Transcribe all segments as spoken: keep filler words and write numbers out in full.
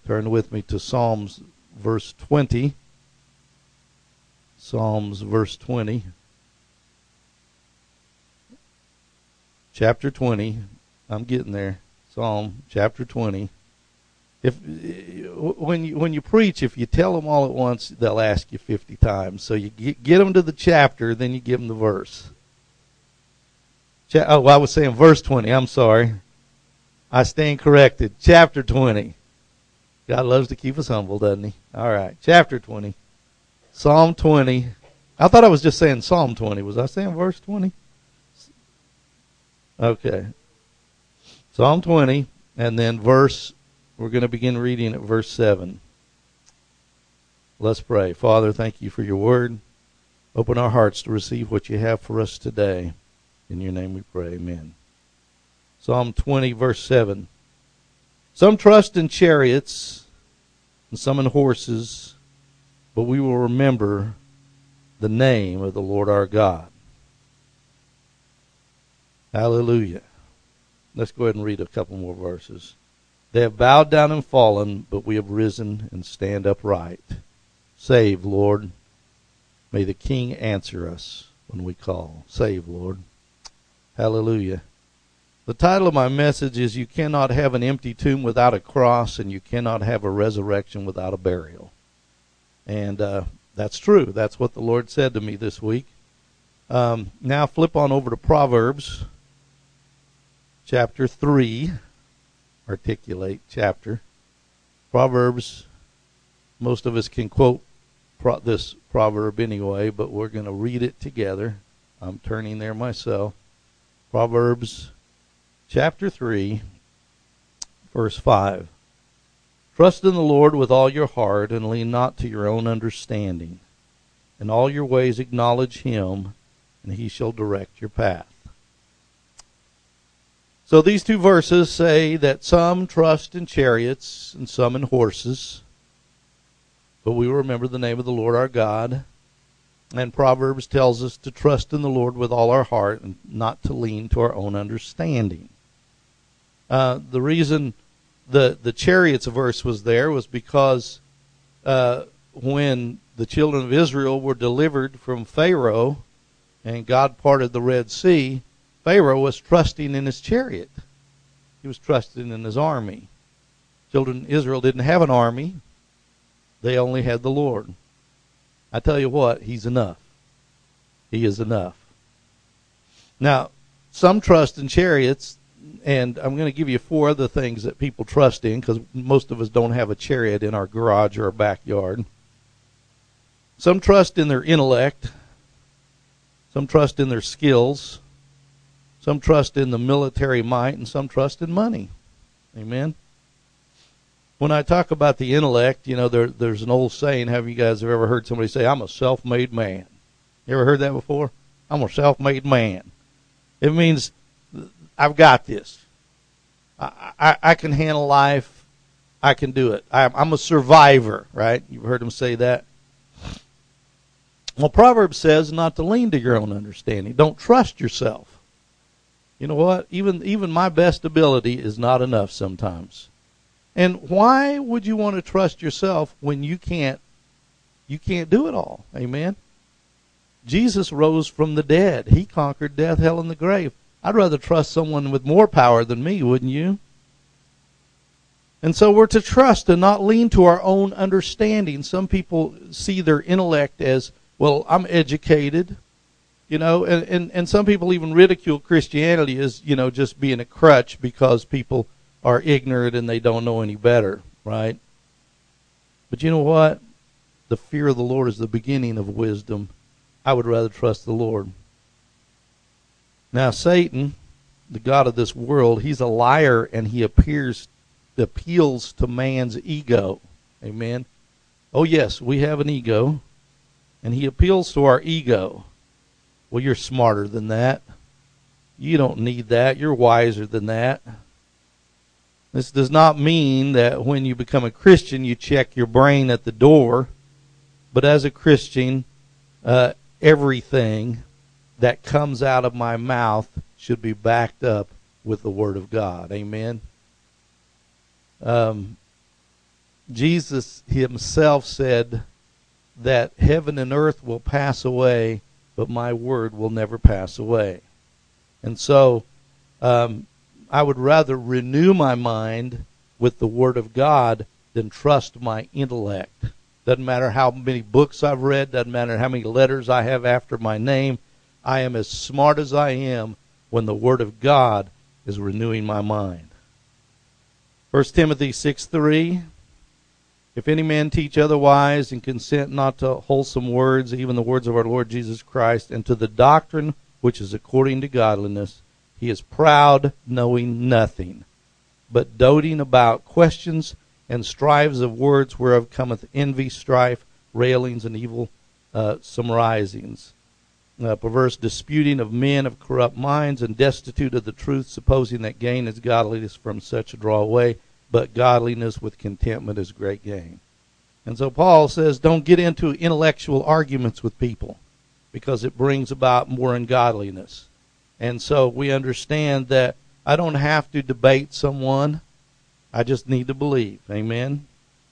Turn with me to Psalms verse twenty. Psalms verse twenty. Chapter twenty. I'm getting there. Psalm chapter twenty. If when you when you preach, if you tell them all at once, they'll ask you fifty times. So you get, get them to the chapter, then you give them the verse. Cha- oh, I was saying verse twenty. I'm sorry. I stand corrected. Chapter twenty. God loves to keep us humble, doesn't he? All right. Chapter twenty. Psalm twenty. I thought I was just saying Psalm twenty. Was I saying verse twenty? Okay. Psalm twenty, and then verse, we're going to begin reading at verse seven. Let's pray. Father, thank you for your word. Open our hearts to receive what you have for us today. In your name we pray, amen. Psalm twenty, verse seven. Some trust in chariots and some in horses, but we will remember the name of the Lord our God. Hallelujah. Let's go ahead and read a couple more verses. They have bowed down and fallen, but we have risen and stand upright. Save, Lord. May the King answer us when we call. Save, Lord. Hallelujah. The title of my message is You Cannot Have an Empty Tomb Without a Cross, and You Cannot Have a Resurrection Without a Burial. And uh, that's true. That's what the Lord said to me this week. Um, now flip on over to Proverbs chapter three. Articulate chapter. Proverbs, most of us can quote pro- this proverb anyway, but we're going to read it together. I'm turning there myself. Proverbs chapter three, verse five. Trust in the Lord with all your heart and lean not to your own understanding. In all your ways acknowledge him, and he shall direct your path. So these two verses say that some trust in chariots and some in horses, but we remember the name of the Lord our God. And Proverbs tells us to trust in the Lord with all our heart and not to lean to our own understanding. Uh, the reason the, the chariots verse was there was because uh, when the children of Israel were delivered from Pharaoh and God parted the Red Sea, Pharaoh was trusting in his chariot. He was trusting in his army. Children of Israel didn't have an army. They only had the Lord. I tell you what, he's enough. He is enough. Now, some trust in chariots, and I'm going to give you four other things that people trust in, because most of us don't have a chariot in our garage or our backyard. Some trust in their intellect. Some trust in their skills. Some trust in the military might, and some trust in money. Amen? When I talk about the intellect, you know, there, there's an old saying. Have you guys ever heard somebody say, I'm a self-made man? You ever heard that before? I'm a self-made man. It means I've got this. I, I, I can handle life. I can do it. I, I'm a survivor, right? You've heard them say that. Well, Proverbs says not to lean to your own understanding. Don't trust yourself. You know what? Even even my best ability is not enough sometimes. And why would you want to trust yourself when you can't you can't do it all? Amen. Jesus rose from the dead. He conquered death, hell, and the grave. I'd rather trust someone with more power than me, wouldn't you? And so we're to trust and not lean to our own understanding. Some people see their intellect as, well, I'm educated. You know, and, and, and some people even ridicule Christianity as, you know, just being a crutch because people are ignorant and they don't know any better, right? But you know what? The fear of the Lord is the beginning of wisdom. I would rather trust the Lord. Now, Satan, the god of this world, he's a liar, and he appears, appeals to man's ego. Amen? Oh, yes, we have an ego, and he appeals to our ego. Well, you're smarter than that. You don't need that. You're wiser than that. This does not mean that when you become a Christian, you check your brain at the door. But as a Christian, uh, everything that comes out of my mouth should be backed up with the Word of God. Amen. Um, Jesus himself said that heaven and earth will pass away, but my word will never pass away. And so um, I would rather renew my mind with the Word of God than trust my intellect. Doesn't matter how many books I've read, doesn't matter how many letters I have after my name. I am as smart as I am when the Word of God is renewing my mind. First Timothy six three, if any man teach otherwise and consent not to wholesome words, even the words of our Lord Jesus Christ, and to the doctrine which is according to godliness, he is proud, knowing nothing, but doting about questions and strives of words, whereof cometh envy, strife, railings, and evil uh, summarizings. Uh, perverse disputing of men of corrupt minds, and destitute of the truth, supposing that gain is godliness, from such draw away, but godliness with contentment is great gain. And so Paul says, don't get into intellectual arguments with people, because it brings about more ungodliness. And so we understand that I don't have to debate someone. I just need to believe. Amen.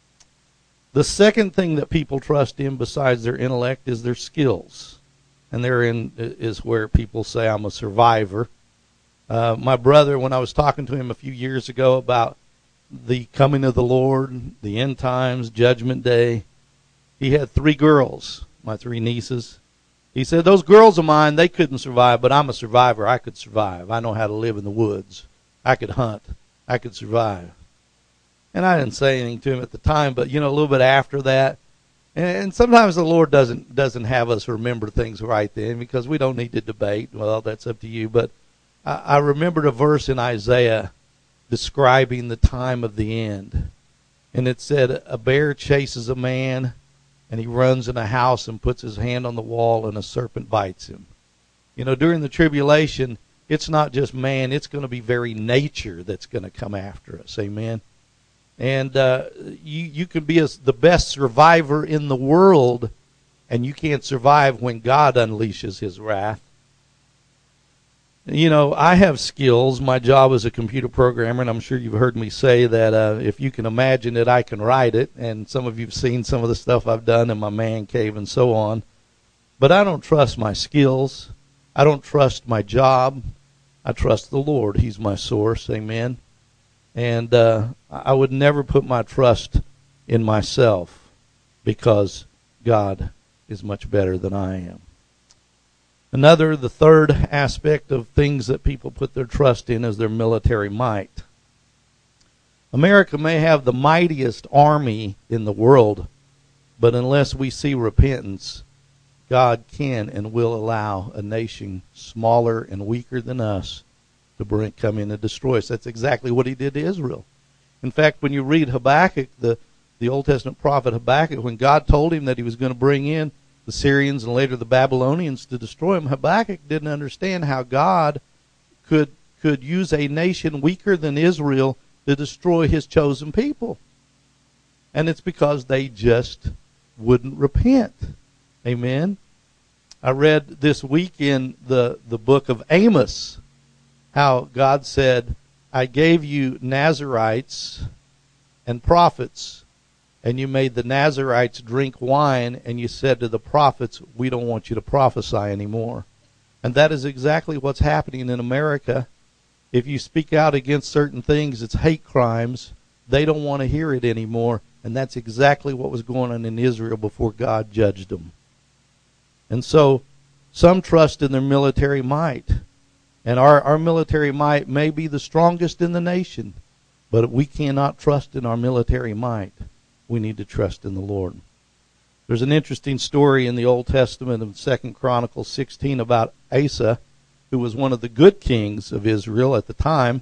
The second thing that people trust in besides their intellect is their skills. And therein is where people say I'm a survivor. Uh, my brother, when I was talking to him a few years ago about the coming of the Lord, the end times, Judgment Day, he had three girls, my three nieces. He said, those girls of mine, they couldn't survive, but I'm a survivor. I could survive. I know how to live in the woods. I could hunt. I could survive. And I didn't say anything to him at the time, but, you know, a little bit after that, and sometimes the Lord doesn't doesn't have us remember things right then, because we don't need to debate. Well, that's up to you. But I, I remembered a verse in Isaiah describing the time of the end. And it said, a bear chases a man, and he runs in a house and puts his hand on the wall, and a serpent bites him. You know, during the tribulation, it's not just man. It's going to be very nature that's going to come after us. Amen. And uh, you you can be a, the best survivor in the world, and you can't survive when God unleashes his wrath. You know, I have skills. My job is a computer programmer, and I'm sure you've heard me say that uh, if you can imagine it, I can write it. And some of you have seen some of the stuff I've done in my man cave and so on. But I don't trust my skills. I don't trust my job. I trust the Lord. He's my source. Amen. And uh, I would never put my trust in myself, because God is much better than I am. Another, the third aspect of things that people put their trust in is their military might. America may have the mightiest army in the world, but unless we see repentance, God can and will allow a nation smaller and weaker than us to bring, come in and destroy us. That's exactly what he did to Israel. In fact, when you read Habakkuk, the, the Old Testament prophet Habakkuk, when God told him that he was going to bring in the Syrians and later the Babylonians to destroy him, Habakkuk didn't understand how God could could use a nation weaker than Israel to destroy his chosen people. And it's because they just wouldn't repent. Amen. I read this week in the, the book of Amos how God said, I gave you Nazarites and prophets, and you made the Nazarites drink wine, and you said to the prophets, we don't want you to prophesy anymore. And that is exactly what's happening in America. If you speak out against certain things, it's hate crimes. They don't want to hear it anymore. And that's exactly what was going on in Israel before God judged them. And so some trust in their military might. And our, our military might may be the strongest in the nation, but we cannot trust in our military might. We need to trust in the Lord. There's an interesting story in the Old Testament of Second Chronicles sixteen about Asa, who was one of the good kings of Israel at the time.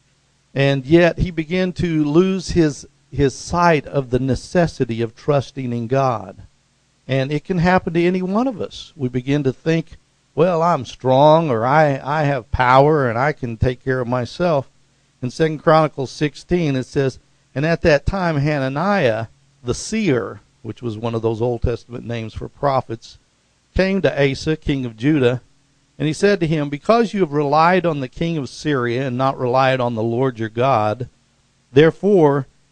And yet he began to lose his, his sight of the necessity of trusting in God. And it can happen to any one of us. We begin to think, well, I'm strong, or I, I have power, and I can take care of myself. In Second Chronicles sixteen, it says, and at that time Hananiah, the seer, which was one of those Old Testament names for prophets, came to Asa, king of Judah, and he said to him, because you have relied on the king of Syria and not relied on the Lord your God, therefore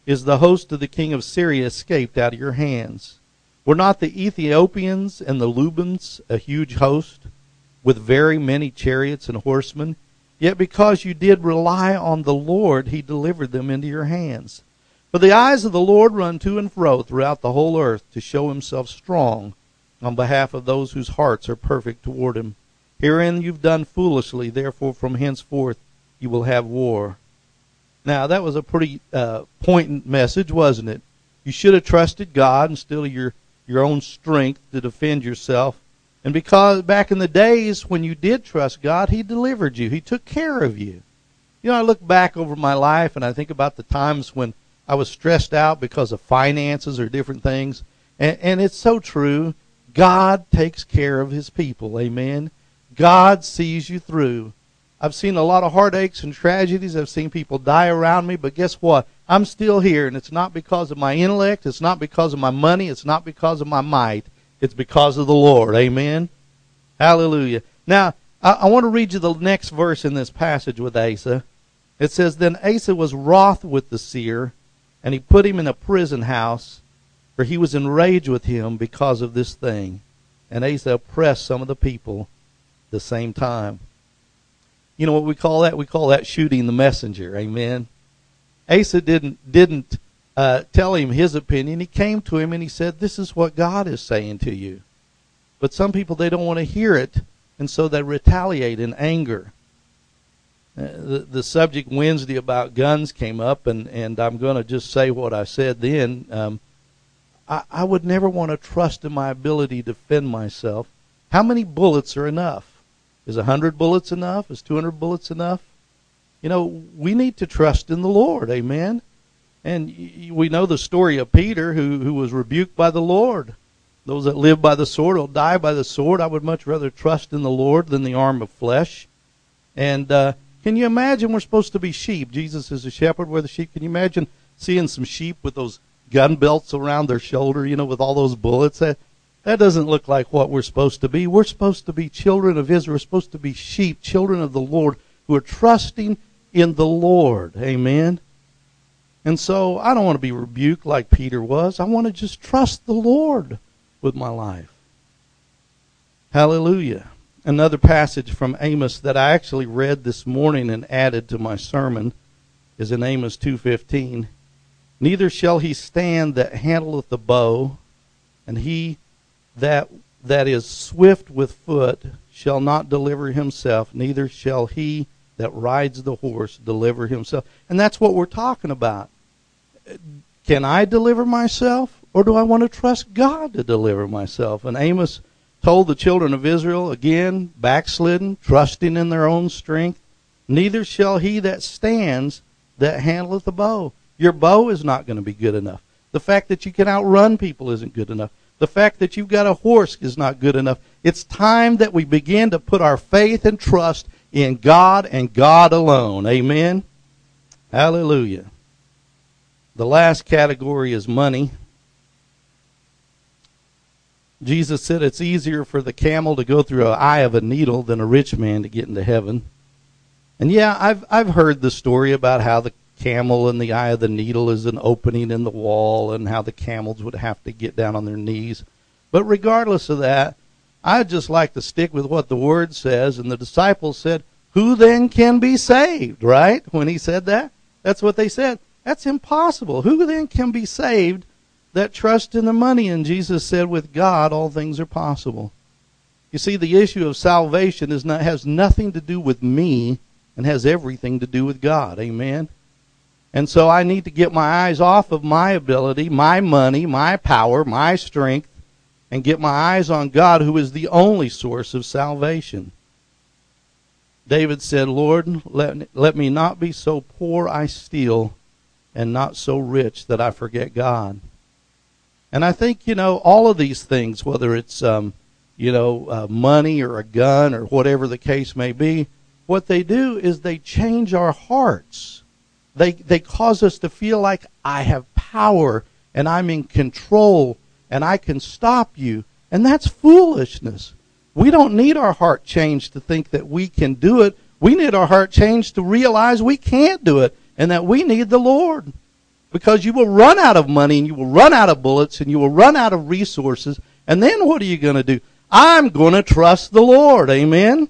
is the host of the king of Syria escaped out of your hands? Were not the Ethiopians and the Lubans a huge host, with very many chariots and horsemen? Yet because you did rely on the Lord, he delivered them into your hands. For the eyes of the Lord run to and fro throughout the whole earth to show himself strong on behalf of those whose hearts are perfect toward him. Herein you've done foolishly, therefore from henceforth you will have war. Now, that was a pretty uh, poignant message, wasn't it? You should have trusted God instead of your, your own strength to defend yourself. And because back in the days when you did trust God, he delivered you. He took care of you. You know, I look back over my life and I think about the times when I was stressed out because of finances or different things. And, and it's so true. God takes care of his people. Amen. God sees you through. I've seen a lot of heartaches and tragedies. I've seen people die around me. But guess what? I'm still here. And it's not because of my intellect. It's not because of my money. It's not because of my might. It's because of the Lord. Amen. Hallelujah. Now, I, I want to read you the next verse in this passage with Asa. It says, Then Asa was wroth with the seer, and he put him in a prison house, for he was enraged with him because of this thing. And Asa oppressed some of the people at the same time. You know what we call that? We call that shooting the messenger. Amen. Asa didn't didn't uh, tell him his opinion. He came to him and he said, this is what God is saying to you. But some people, they don't want to hear it, and so they retaliate in anger. Uh, the, the subject Wednesday about guns came up, and, and I'm going to just say what I said then. Um, I, I would never want to trust in my ability to defend myself. How many bullets are enough? Is a hundred bullets enough? Is two hundred bullets enough? You know, we need to trust in the Lord. Amen. And we know the story of Peter, who, who was rebuked by the Lord. Those that live by the sword will die by the sword. I would much rather trust in the Lord than the arm of flesh. And uh, can you imagine we're supposed to be sheep? Jesus is a shepherd, we're the sheep. Can you imagine seeing some sheep with those gun belts around their shoulder, you know, with all those bullets? That, that doesn't look like what we're supposed to be. We're supposed to be children of Israel. We're supposed to be sheep, children of the Lord, who are trusting in the Lord. Amen. And so I don't want to be rebuked like Peter was. I want to just trust the Lord with my life. Hallelujah. Another passage from Amos that I actually read this morning and added to my sermon is in Amos two fifteen. Neither shall he stand that handleth the bow, and he that that is swift with foot shall not deliver himself, neither shall he that rides the horse deliver himself. And that's what we're talking about. Can I deliver myself, or do I want to trust God to deliver myself? And Amos told the children of Israel, again, backslidden, trusting in their own strength, neither shall he that stands that handleth the bow. Your bow is not going to be good enough. The fact that you can outrun people isn't good enough. The fact that you've got a horse is not good enough. It's time that we begin to put our faith and trust in God and God alone. Amen? Hallelujah. The last category is money. Jesus said it's easier for the camel to go through an eye of a needle than a rich man to get into heaven. And yeah, I've I've heard the story about how the camel in the eye of the needle is an opening in the wall, and how the camels would have to get down on their knees. But regardless of that, I'd just like to stick with what the Word says. And the disciples said, who then can be saved, right? When he said that, that's what they said. That's impossible. Who then can be saved that trust in the money? And Jesus said, with God, all things are possible. You see, the issue of salvation is not, has nothing to do with me, and has everything to do with God. Amen? And so I need to get my eyes off of my ability, my money, my power, my strength, and get my eyes on God, who is the only source of salvation. David said, Lord, let, let me not be so poor I steal, and not so rich that I forget God. And I think, you know, all of these things, whether it's, um, you know, uh, money or a gun or whatever the case may be, what they do is they change our hearts. They they cause us to feel like I have power and I'm in control and I can stop you. And that's foolishness. We don't need our heart changed to think that we can do it. We need our heart changed to realize we can't do it and that we need the Lord. Because you will run out of money, and you will run out of bullets, and you will run out of resources. And then what are you going to do? I'm going to trust the Lord. Amen?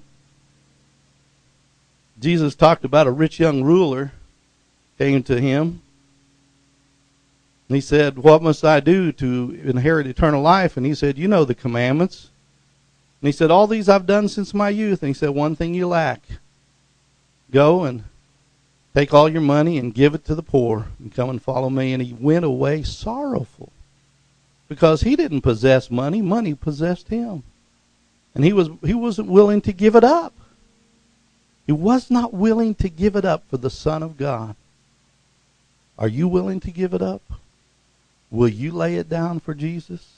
Jesus talked about a rich young ruler came to him. And he said, what must I do to inherit eternal life? And he said, you know the commandments. And he said, all these I've done since my youth. And he said, one thing you lack. Go and take all your money and give it to the poor and come and follow me. And he went away sorrowful because he didn't possess money. Money possessed him. And he, was, he wasn't willing to give it up. He was not willing to give it up for the Son of God. Are you willing to give it up? Will you lay it down for Jesus?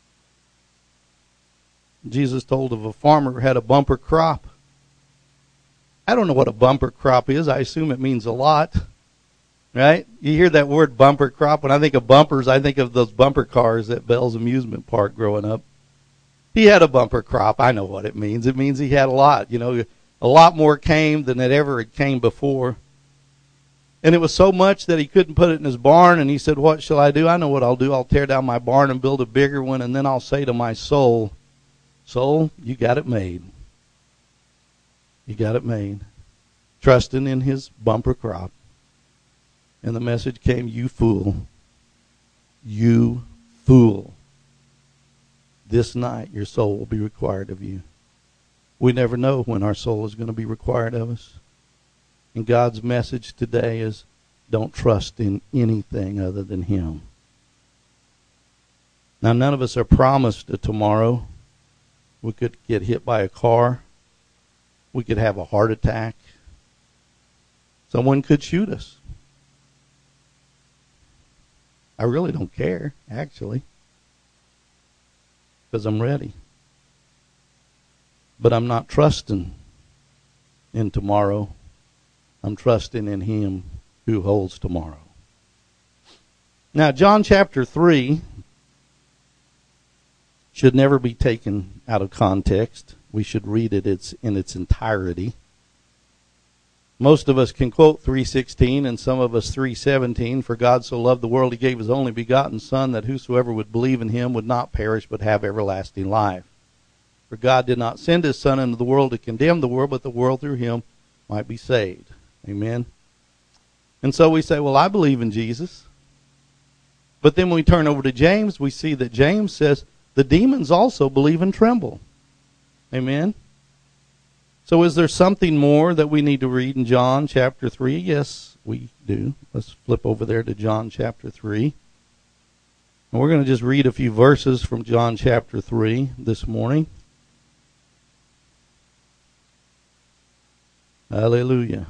Jesus told of a farmer who had a bumper crop. I don't know what a bumper crop is. I assume it means a lot. Right? You hear that word bumper crop. When I think of bumpers, I think of those bumper cars at Bell's Amusement Park growing up. He had a bumper crop. I know what it means. It means he had a lot. You know, a lot more came than it ever had came before. And it was so much that he couldn't put it in his barn. And he said, what shall I do? I know what I'll do. I'll tear down my barn and build a bigger one. And then I'll say to my soul, soul, you got it made. You got it made. Trusting in his bumper crop. And the message came, you fool. You fool. This night your soul will be required of you. We never know when our soul is going to be required of us. And God's message today is, don't trust in anything other than him. Now, none of us are promised a tomorrow. We could get hit by a car. We could have a heart attack. Someone could shoot us. I really don't care, actually, because I'm ready. But I'm not trusting in tomorrow. I'm trusting in him who holds tomorrow. Now, John chapter three should never be taken out of context. We should read it it's in its entirety. Most of us can quote three sixteen and some of us three seventeen. For God so loved the world, he gave his only begotten Son, that whosoever would believe in him would not perish but have everlasting life. For God did not send his Son into the world to condemn the world, but the world through him might be saved. Amen. And so we say, well, I believe in Jesus. But then when we turn over to James, we see that James says the demons also believe and tremble. Amen. So is there something more that we need to read in John chapter three? Yes, we do. Let's flip over there to John chapter three. And we're going to just read a few verses from John chapter three this morning. Hallelujah.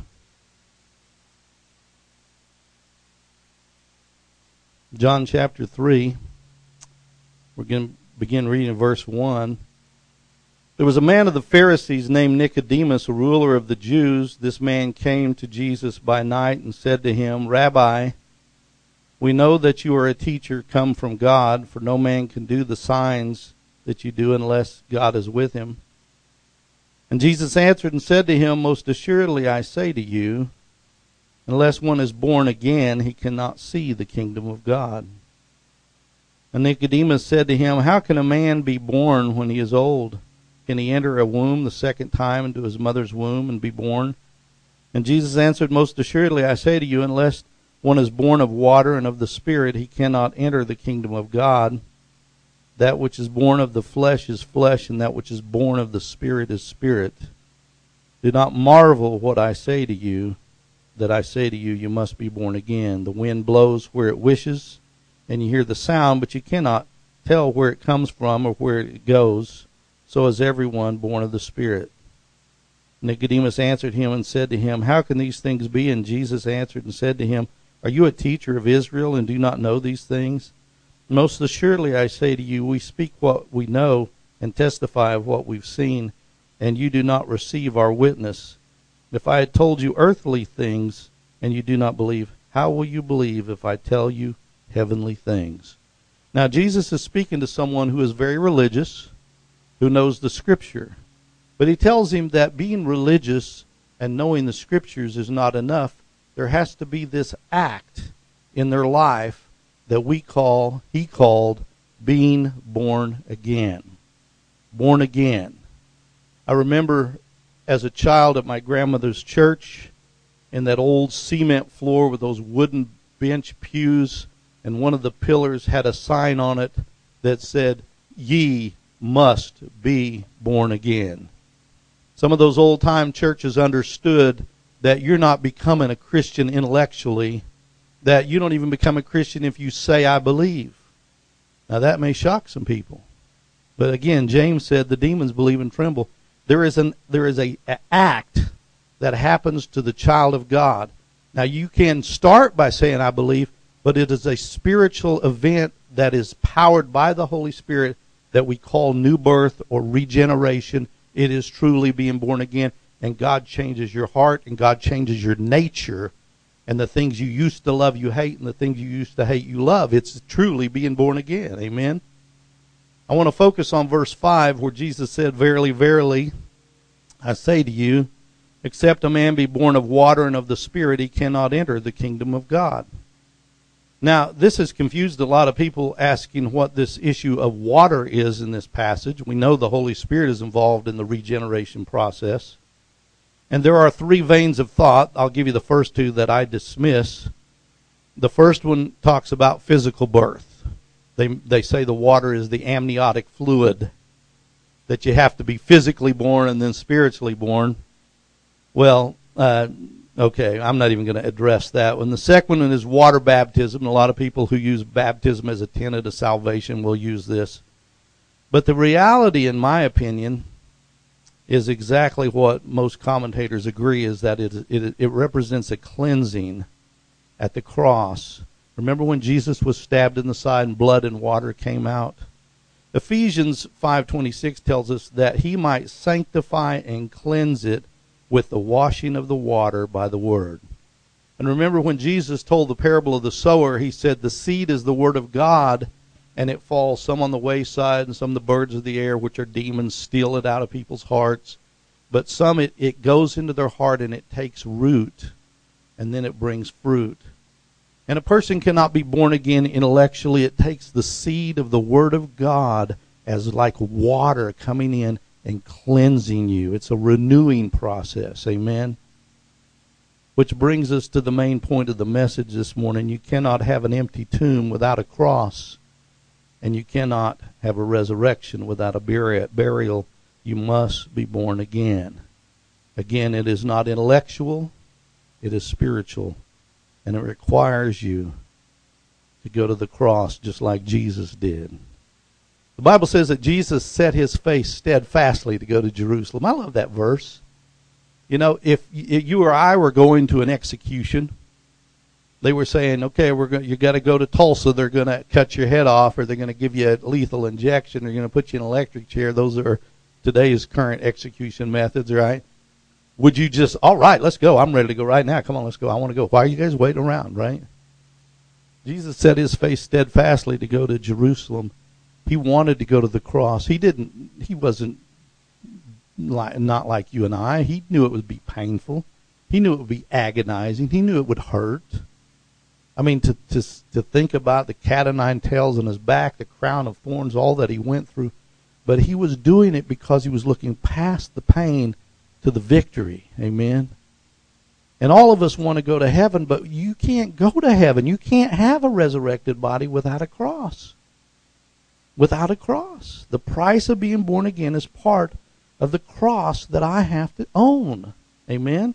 John chapter three, we're going to begin reading verse one. There was a man of the Pharisees named Nicodemus, a ruler of the Jews. This man came to Jesus by night and said to him, Rabbi, we know that you are a teacher come from God, for no man can do the signs that you do unless God is with him. And Jesus answered and said to him, Most assuredly I say to you, unless one is born again, he cannot see the kingdom of God. And Nicodemus said to him, How can a man be born when he is old? Can he enter a womb the second time into his mother's womb and be born? And Jesus answered, Most assuredly I say to you, unless one is born of water and of the Spirit, he cannot enter the kingdom of God. That which is born of the flesh is flesh, and that which is born of the Spirit is spirit. Do not marvel what I say to you, that I say to you, you must be born again. The wind blows where it wishes, and you hear the sound, but you cannot tell where it comes from or where it goes. So is everyone born of the Spirit. Nicodemus answered him and said to him, How can these things be? And Jesus answered and said to him, Are you a teacher of Israel and do not know these things? Most assuredly I say to you, we speak what we know and testify of what we've seen, and you do not receive our witness. If I had told you earthly things and you do not believe, how will you believe if I tell you heavenly things? Now Jesus is speaking to someone who is very religious, who knows the Scripture. But he tells him that being religious and knowing the Scriptures is not enough. There has to be this act in their life that we call, he called, being born again. Born again. I remember as a child at my grandmother's church, in that old cement floor with those wooden bench pews, and one of the pillars had a sign on it that said, "Ye must be born again." Some of those old-time churches understood that you're not becoming a Christian intellectually, that you don't even become a Christian if you say, "I believe." Now that may shock some people. But again, James said the demons believe and tremble. There is an there is a, a act that happens to the child of God. Now you can start by saying, "I believe," but it is a spiritual event that is powered by the Holy Spirit that we call new birth or regeneration. It is truly being born again, and God changes your heart, and God changes your nature, and the things you used to love you hate, and the things you used to hate you love. It's truly being born again. Amen? I want to focus on verse five where Jesus said, "Verily, verily, I say to you, except a man be born of water and of the Spirit, he cannot enter the kingdom of God." Now, this has confused a lot of people, asking what this issue of water is in this passage. We know the Holy Spirit is involved in the regeneration process. And there are three veins of thought. I'll give you the first two that I dismiss. The first one talks about physical birth. They, they say the water is the amniotic fluid, that you have to be physically born and then spiritually born. Well, uh, okay, I'm not even going to address that one. The second one is water baptism. A lot of people who use baptism as a tenet of salvation will use this. But the reality, in my opinion, is exactly what most commentators agree, is that it, it, it represents a cleansing at the cross. Remember when Jesus was stabbed in the side and blood and water came out? Ephesians five twenty-six tells us that he might sanctify and cleanse it with the washing of the water by the word. And remember when Jesus told the parable of the sower, he said the seed is the word of God, and it falls some on the wayside, and some the birds of the air, which are demons, steal it out of people's hearts. But some it, it goes into their heart and it takes root, and then it brings fruit. And a person cannot be born again intellectually. It takes the seed of the word of God as like water coming in and cleansing you. It's a renewing process. Amen? Which brings us to the main point of the message this morning. You cannot have an empty tomb without a cross. And you cannot have a resurrection without a burial. You must be born again. Again, it is not intellectual. It is spiritual. And it requires you to go to the cross just like Jesus did. The Bible says that Jesus set his face steadfastly to go to Jerusalem. I love that verse. You know, if you or I were going to an execution, they were saying, okay, we're going, you got to go to Tulsa. They're going to cut your head off, or they're going to give you a lethal injection. They're going to put you in an electric chair. Those are today's current execution methods, right? Would you just, all right, let's go. I'm ready to go right now. Come on, let's go. I want to go. Why are you guys waiting around, right? Jesus set his face steadfastly to go to Jerusalem. He wanted to go to the cross. He didn't, he wasn't like, not like you and I. He knew it would be painful. He knew it would be agonizing. He knew it would hurt. I mean, to, to, to think about the cat o' nine tails on his back, the crown of thorns, all that he went through. But he was doing it because he was looking past the pain to the victory. Amen. And all of us want to go to heaven, but you can't go to heaven. You can't have a resurrected body without a cross. Without a cross. The price of being born again is part of the cross that I have to own. Amen.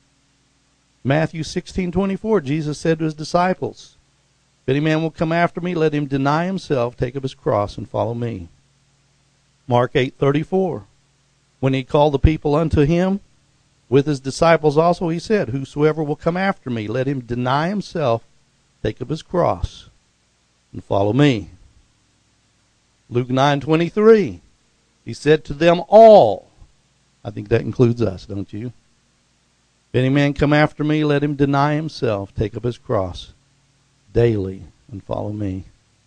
Matthew sixteen twenty-four, Jesus said to his disciples, "If any man will come after me, let him deny himself, take up his cross, and follow me." Mark eight thirty-four, when he called the people unto him, with his disciples also, he said, "Whosoever will come after me, let him deny himself, take up his cross, and follow me." Luke nine twenty-three, he said to them all, I think that includes us, don't you? "If any man come after me, let him deny himself, take up his cross daily, and follow me."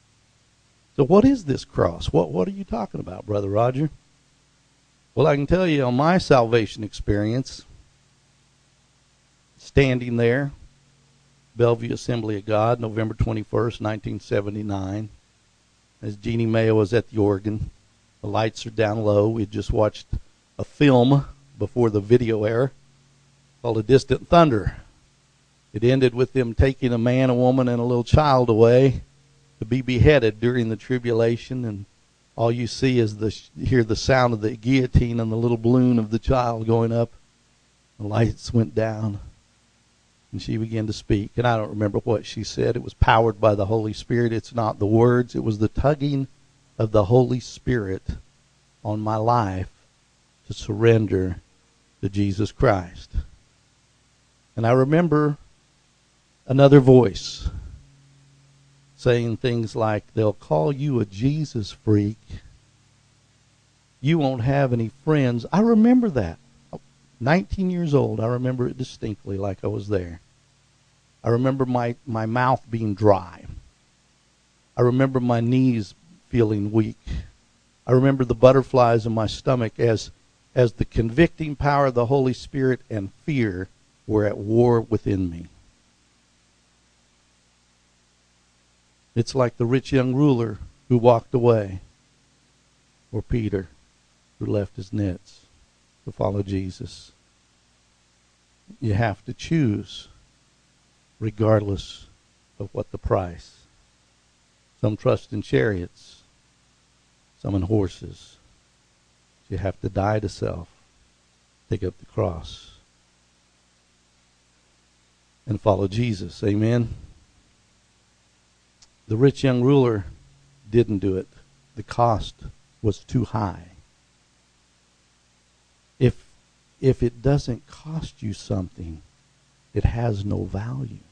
So what is this cross? What, what are you talking about, Brother Roger? Well, I can tell you on my salvation experience, standing there, Bellevue Assembly of God, November twenty-first, nineteen seventy-nine. As Jeannie Mayo was at the organ. The lights are down low. We had just watched a film before the video era called A Distant Thunder. It ended with them taking a man, a woman, and a little child away to be beheaded during the tribulation, and all you see is the hear the sound of the guillotine and the little balloon of the child going up. The lights went down, and she began to speak. And I don't remember what she said. It was powered by the Holy Spirit. It's not the words. It was the tugging of the Holy Spirit on my life to surrender to Jesus Christ. And I remember another voice saying things like, they'll call you a Jesus freak. You won't have any friends. I remember that. nineteen years old, I remember it distinctly like I was there. I remember my, my mouth being dry. I remember my knees feeling weak. I remember the butterflies in my stomach as, as the convicting power of the Holy Spirit and fear were at war within me. It's like the rich young ruler who walked away, or Peter who left his nets to follow Jesus. You have to choose regardless of what the price. Some trust in chariots, some in horses. You have to die to self, take up the cross, and follow Jesus. Amen. The rich young ruler didn't do it. The cost was too high. If if it doesn't cost you something, it has no value.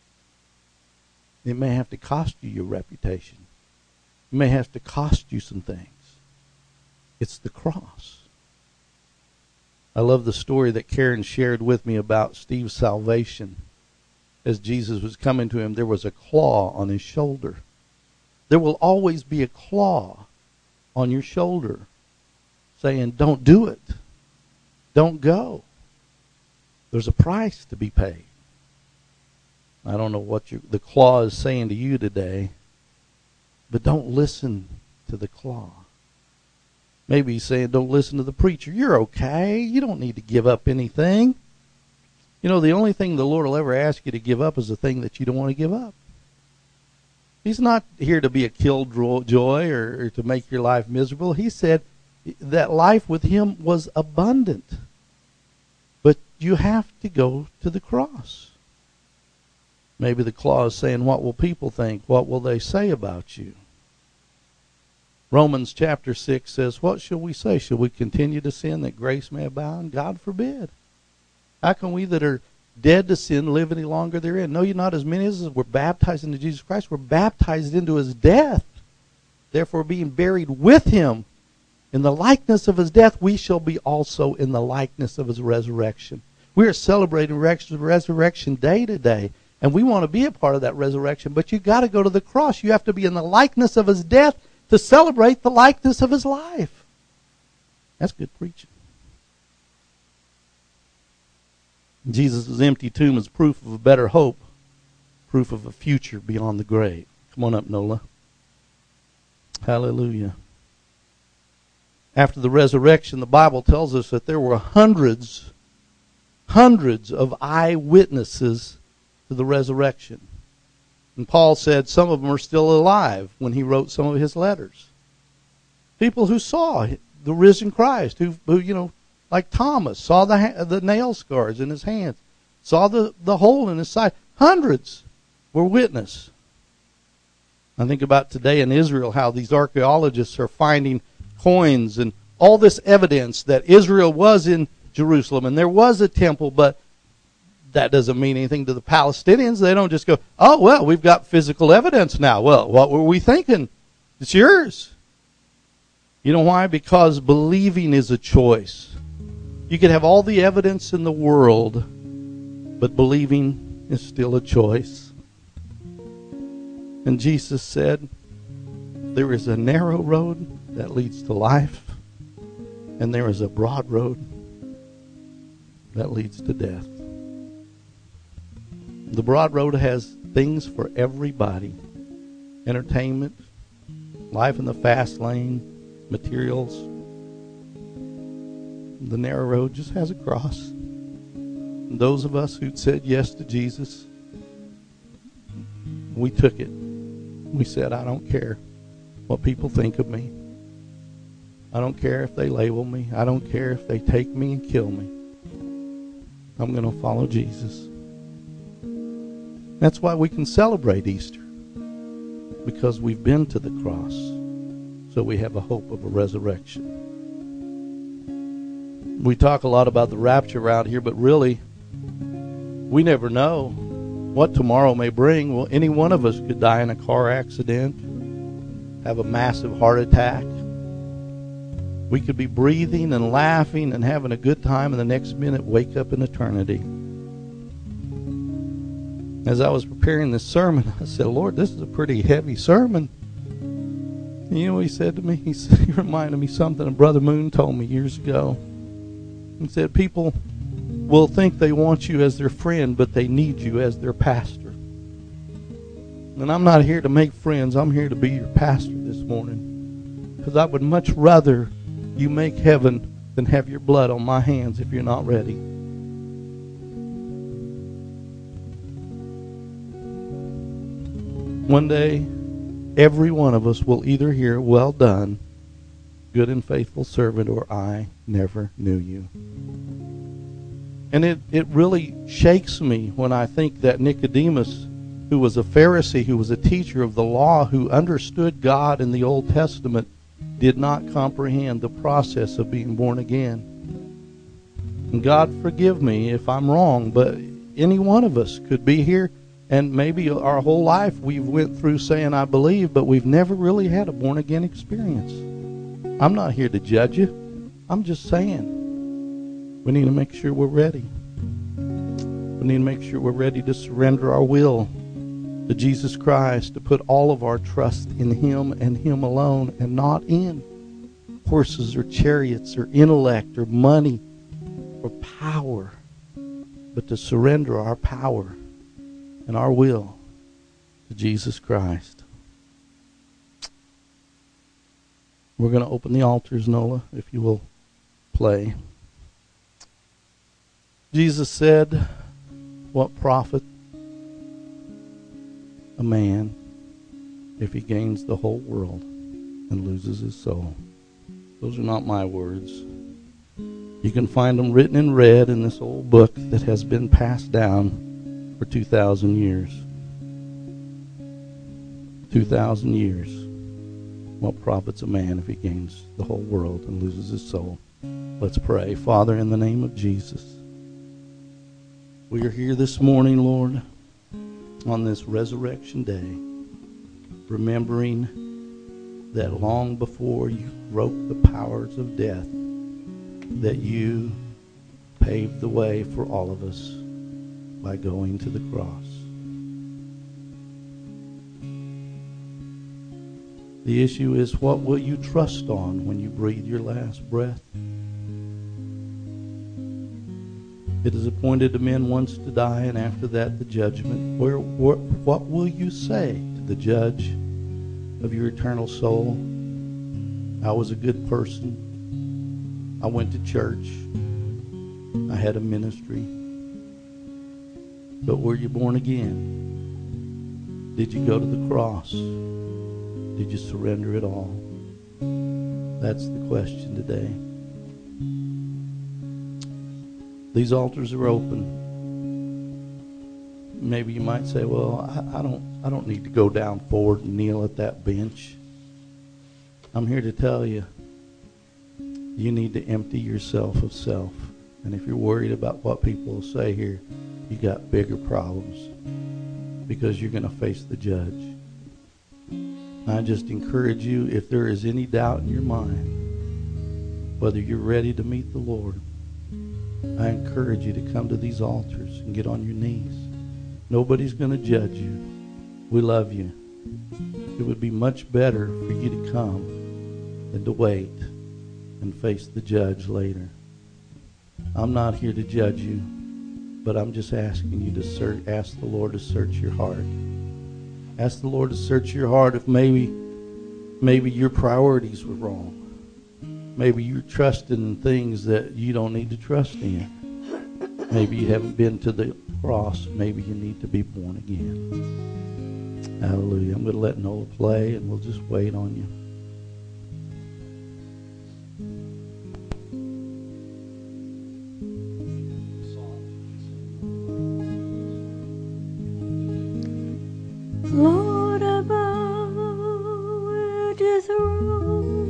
It may have to cost you your reputation. It may have to cost you some things. It's the cross. I love the story that Karen shared with me about Steve's salvation. As Jesus was coming to him, there was a claw on his shoulder. There will always be a claw on your shoulder saying, don't do it. Don't go. There's a price to be paid. I don't know what you, the claw is saying to you today, but don't listen to the claw. Maybe he's saying, don't listen to the preacher. You're okay. You don't need to give up anything. You know, the only thing the Lord will ever ask you to give up is the thing that you don't want to give up. He's not here to be a killjoy or, or to make your life miserable. He said that life with him was abundant. But you have to go to the cross. Maybe the clause is saying, what will people think? What will they say about you? Romans chapter six says, what shall we say? Shall we continue to sin that grace may abound? God forbid. How can we that are dead to sin live any longer therein? No, you're not as many as we're baptized into Jesus Christ. We're baptized into his death. Therefore, being buried with him in the likeness of his death, we shall be also in the likeness of his resurrection. We are celebrating Resurrection Day today, and we want to be a part of that resurrection, but you got to go to the cross. You have to be in the likeness of his death to celebrate the likeness of his life. That's good preaching. Jesus' empty tomb is proof of a better hope, proof of a future beyond the grave. Come on up, Nola. Hallelujah. After the resurrection, the Bible tells us that there were hundreds, hundreds of eyewitnesses to the resurrection. And Paul said some of them are still alive when he wrote some of his letters. People who saw the risen Christ, who, who you know, like Thomas, saw the the nail scars in his hands, saw the, the hole in his side. Hundreds were witness. I think about today in Israel, how these archaeologists are finding coins and all this evidence that Israel was in Jerusalem and there was a temple, but that doesn't mean anything to the Palestinians. They don't just go, oh, well, we've got physical evidence now. Well, what were we thinking? It's yours. You know why? Because believing is a choice. You can have all the evidence in the world, but believing is still a choice. And Jesus said, there is a narrow road that leads to life, and there is a broad road that leads to death. The broad road has things for everybody. Entertainment, life in the fast lane, materials. The narrow road just has a cross. And those of us who said yes to Jesus, we took it. We said, I don't care what people think of me. I don't care if they label me. I don't care if they take me and kill me. I'm going to follow Jesus. That's why we can celebrate Easter, because we've been to the cross, so we have a hope of a resurrection. We talk a lot about the rapture around here, but really, we never know what tomorrow may bring. Well, any one of us could die in a car accident, have a massive heart attack. We could be breathing and laughing and having a good time, and the next minute wake up in eternity. As I was preparing this sermon, I said, Lord, this is a pretty heavy sermon. And you know what he said to me? He said, he reminded me something that Brother Moon told me years ago. He said, people will think they want you as their friend, but they need you as their pastor. And I'm not here to make friends. I'm here to be your pastor this morning. Because I would much rather you make heaven than have your blood on my hands if you're not ready. One day, every one of us will either hear, well done, good and faithful servant, or I never knew you. And it, it really shakes me when I think that Nicodemus, who was a Pharisee, who was a teacher of the law, who understood God in the Old Testament, did not comprehend the process of being born again. And God forgive me if I'm wrong, but any one of us could be here, and maybe our whole life we've went through saying I believe, but we've never really had a born again experience. I'm not here to judge you. I'm just saying we need to make sure we're ready. We need to make sure we're ready to surrender our will to Jesus Christ, to put all of our trust in Him and Him alone, and not in horses or chariots or intellect or money or power, but to surrender our power and our will to Jesus Christ. We're going to open the altars, Nola, if you will play. Jesus said, what profit a man if he gains the whole world and loses his soul? Those are not my words. You can find them written in red in this old book that has been passed down for two thousand years. two thousand years. What profits a man if he gains the whole world and loses his soul? Let's pray. Father, in the name of Jesus, we are here this morning, Lord, on this resurrection day, remembering that long before you broke the powers of death, that you paved the way for all of us by going to the cross. The issue is, what will you trust on when you breathe your last breath? It is appointed to men once to die, and after that the judgment. Where, where, what will you say to the judge of your eternal soul? I was a good person. I went to church. I had a ministry. But were you born again? Did you go to the cross? Did you surrender it all? That's the question today. These altars are open. Maybe you might say, well, I, I don't I don't need to go down forward and kneel at that bench. I'm here to tell you, you need to empty yourself of self. And if you're worried about what people will say here, you got bigger problems, because you're going to face the judge. I just encourage you, if there is any doubt in your mind whether you're ready to meet the Lord, I encourage you to come to these altars and get on your knees. Nobody's going to judge you. We love you. It would be much better for you to come than to wait and face the judge later. I'm not here to judge you. But I'm just asking you to search, ask the Lord to search your heart. Ask the Lord to search your heart if maybe, maybe your priorities were wrong. Maybe you're trusting in things that you don't need to trust in. Maybe you haven't been to the cross. Maybe you need to be born again. Hallelujah. I'm going to let Nola play, and we'll just wait on you. Lord, I bow at your throne,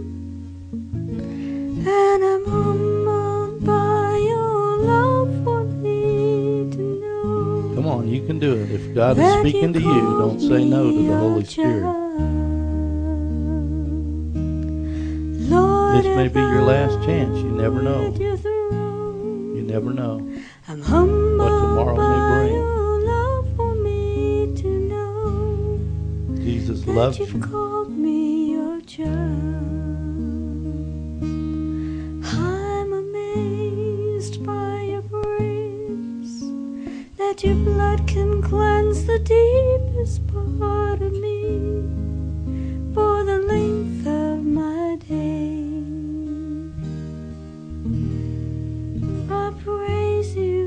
and I'm humbled by your love for me to know. Come on, you can do it. If God is speaking to you, don't say no to the Holy Spirit. Lord, This may be your last chance. You never know. You never know I'm humbled what tomorrow may bring. your love for me to know. Jesus That loves you've you. called me your child. I'm amazed by your grace, that your blood can cleanse the deepest part of me. For the length of my days, I praise you.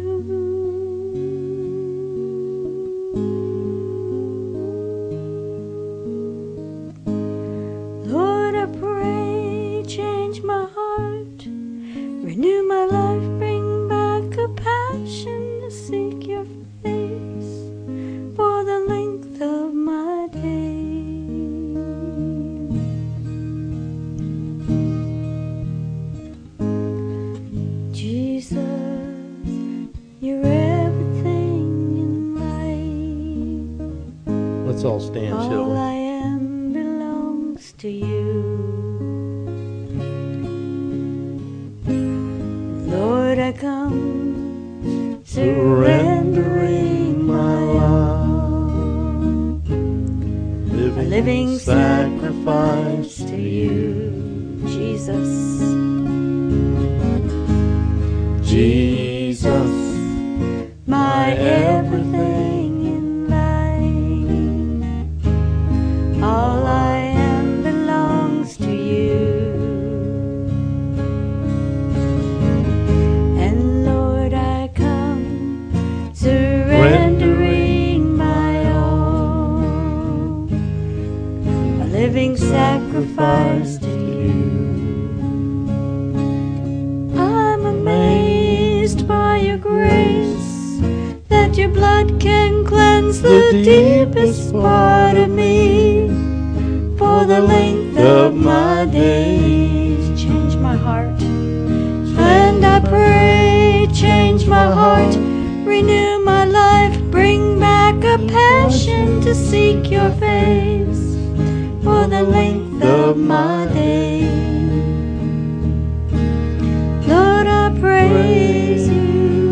Lord, I pray, change my heart, renew my life, bring back a passion to seek your face for the length of my days. Jesus, you're everything in life. Let's all stand, shall All we? I am belongs to you. Lord, I come surrendering my life, a living sacrifice to you, Jesus. Jesus, my everything in life. All I am belongs to you. And Lord, I come surrendering my all, a living sacrifice to you. I'm amazed by your grace, that your blood can cleanse the deepest part of me. For the length of my days, change my heart. And I pray, change my heart, renew my life, bring back a passion to seek your face for the length of my days. Lord, I praise you.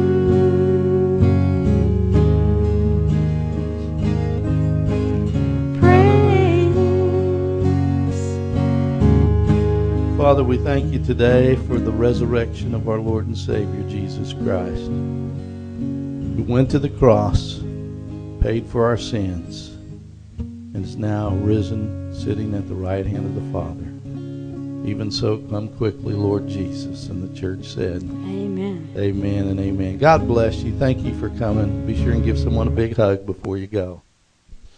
Father, we thank you today for the resurrection of our Lord and Savior, Jesus Christ, who went to the cross, paid for our sins, and is now risen, sitting at the right hand of the Father. Even so, come quickly, Lord Jesus. And the church said, Amen. Amen and amen. God bless you. Thank you for coming. Be sure and give someone a big hug before you go.